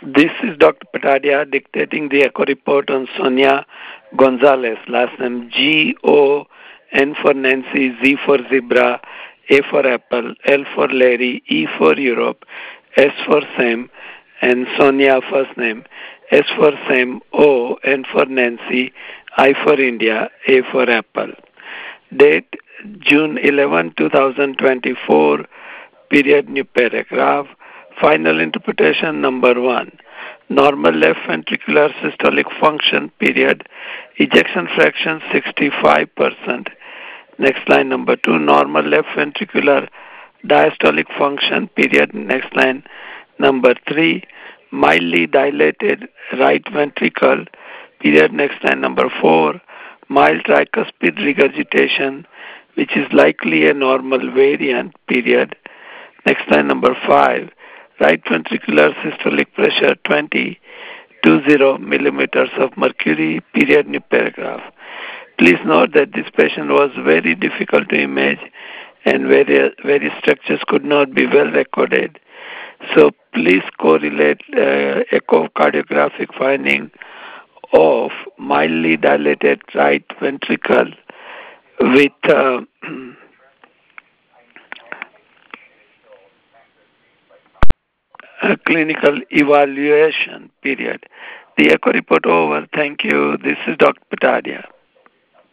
This is Dr. Patadia dictating the echo report on Sonia Gonzalez, last name G-O-N for Nancy, Z for Zebra, A for Apple, L for Larry, E for Europe, S for Sam, and Sonia first name, S for Sam, O, N for Nancy, I for India, A for Apple. Date June 11, 2024, period new paragraph. Final interpretation number 1. Normal left ventricular systolic function period. Ejection fraction 65%. Next line number 2. Normal left ventricular diastolic function period. Next line number 3. Mildly dilated right ventricle period. Next line number 4. Mild tricuspid regurgitation, which is likely a normal variant period. Next line number 5. Right ventricular systolic pressure 20 millimeters of mercury, period, new paragraph. Please note that this patient was very difficult to image and various structures could not be well recorded. So please correlate echocardiographic finding of mildly dilated right ventricle with a clinical evaluation period. The echo report over. Thank you. This is Dr. Patadia.